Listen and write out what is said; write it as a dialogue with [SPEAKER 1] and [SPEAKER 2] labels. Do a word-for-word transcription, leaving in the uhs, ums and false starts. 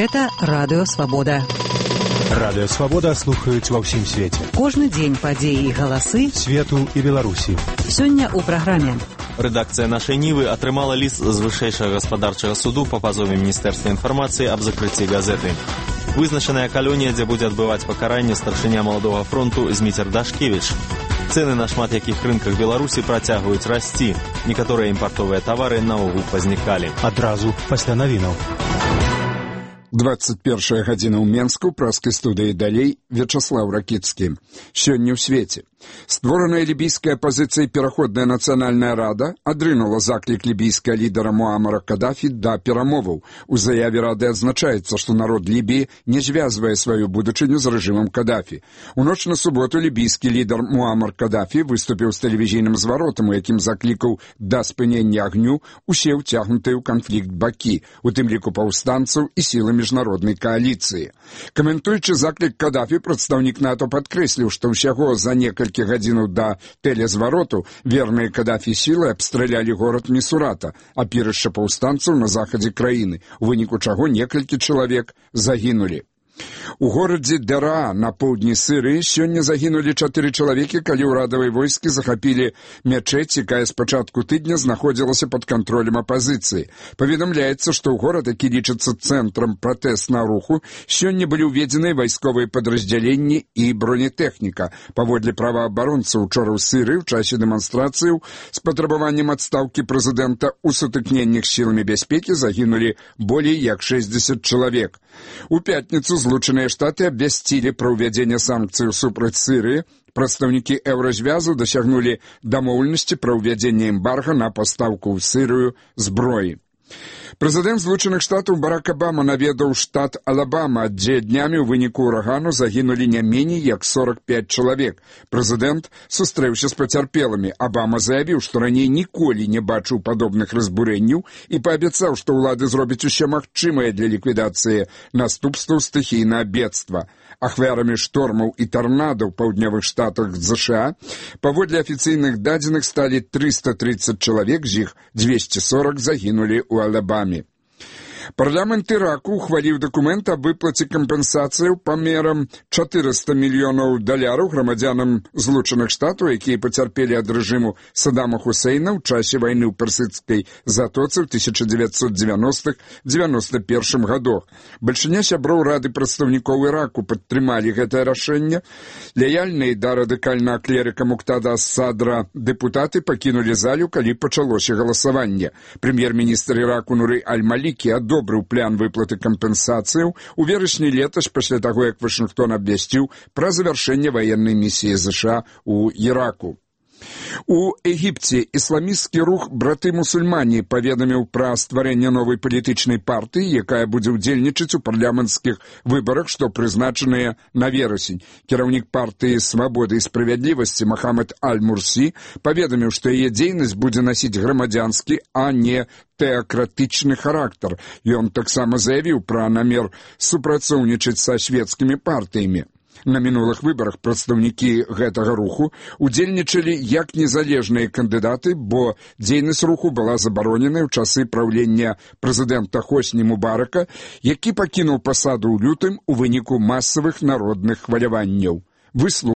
[SPEAKER 1] Гэта Радыё Свабода.
[SPEAKER 2] Радыё Свабода слухаюць ва ўсім свеце.
[SPEAKER 1] Кожны дзень падзеі і галасы
[SPEAKER 2] свету і Беларусі.
[SPEAKER 1] Сёння ў праграме.
[SPEAKER 3] Рэдакцыя нашай Нівы атрымала ліст з вышэйшага гаспадарчага суду па пазове Міністэрства інфармацыі аб закрыцці газеты. Вызначаная калонія, дзе будзе адбываць пакаранне старшыня Маладога фронту Зміцер Дашкевіч. Цэны на шмат якіх рынках Беларусі працягваюць расці. Некаторыя імпартовыя тавары наогул пазнікалі.
[SPEAKER 2] Адразу пасля навінаў.
[SPEAKER 4] двадцать першая гадзіна ў Менску, праскай студыі далей, Вячаслаў Ракіцкі. Сёння ў свеце. Створаная лібійская апазіцыя пераходная нацыянальная рада адрынула заклік лібійскага лідара Муамара Кадафі да перамоваў. У заяве рады адзначаецца, што народ Лібіі не звязвае сваю будучыню з рэжымам Кадафі. У ноч на суботу лібійскі лідар Муамар Кадафі выступіў з тэлевізійным зваротам, у якім заклікаў да спынення агню усе ўцягнутыя ў канфлікт бакі, у тым ліку паўстанцаў і сілы міжнароднай кааліцыі. Каментуючы заклік Кадафі, прадстаўнік НАТО падкрэсліў, што ўсяго за некалькі гадзінаў да тэлезвароту верныя Кадафі сілы абстралялі горад Місурата, апірышча паўстанцаў на захадзе краіны, у выніку чаго некалькі чалавек загінулі. У горадзе Дераа на поўдні Сірыі сёння загінулі чатыры чалавекі, калі ўрадавыя войскі захапілі мячэць, якая з пачатку тыдня знаходзілася пад кантролем апазіцыі. Паведамляецца, што ў горад, які лічыцца цэнтрам пратэснага руху, сёння былі ўведзеныя вайсковыя падраздзяленні і бронетэхніка. Паводле праваабаронцаў, учора ў Сірыі ў часе дэманстрацыяў з патрабаваннем адстаўкі прэзідэнта ў сутыкненнях з сіламі бяспекі загінулі болей як шэсцьдзесят чалавек. У пятніцу Злучаныя Штаты абвясцілі пра ўвядзенне санкцыяў супраць Сірыі. Прадстаўнікі еўразвязу дасягнулі дамоўленасці пра ўвядзенне эмбарга на пастаўку ў Сірыю зброі. Прэзідэнт Злучаных Штатаў Барак Абама наведаў штат Алабама, дзе днямі ў выніку урагану загінулі не меней як сорок пять чалавек. Прэзідэнт сустрэўся з пацярпелымі. Абама заявіў, што раней ніколі не бачыў падобных разбурэнняў і паабяцаў, што ўлады зробяць усё магчымае для ліквідацыі наступстваў стыхійнага бедства. Ахвярамі штормаў і тарнада ў паўднёвых штатах ЗША паводле афіцыйных дадзеных сталі триста тридцать чалавек, з іх двести сорок загінулі ў Алабаме. Парламент Іраку ухваліў дакумент аб выплаце кампенсацыяў памерам чатырыста мільёнаў даляраў грамадзянам Злучаных Штатаў, якія пацярпелі ад рэжыму Саддама Хусейна ў часе вайны ў Персідскай затоцы ў тысяча дзевяцьсот дзевяностых — дзевяносто першым гадах. Бальшыня сяброў Рады прадстаўнікоў Іраку падтрымалі гэтае рашэнне. Лаяльныя да радыкальнага клерыка Муктада ас-Садра дэпутаты пакінулі залю, калі пачалося галасаванне. Прэм'ер-міністр Іраку Нуры аль-Малікі адобрыў план выплаты кампенсацыяў у верасні летась пасля таго, як Вашынгтон абвясціў пра завяршэнне ваеннай місіі ЗША ў Іраку. У Егіпце ісламісцкі рух «Браты-мусульмане» паведаміў пра стварэнне новай палітычнай партыі, якая будзе ўдзельнічаць у парламенцкіх выбарах, што прызначаныя на верасень. Кіраўнік партыі «Свабоды і справядлівасці» Махамед Аль-Мурсі паведаміў, што яе дзейнасць будзе насіць грамадзянскі, а не тэакратычны характар. Ён таксама заявіў пра намер супрацоўнічаць са свецкімі партыямі. На мінулых выбарах прадстаўнікі гэтага руху удзельнічалі як незалежныя кандыдаты, бо дзейнасць руху была забароненая ў часы праўлення прэзідэнта Хосні Мубарака, які пакінуў пасаду ў лютым у выніку масавых народных хваляванняў.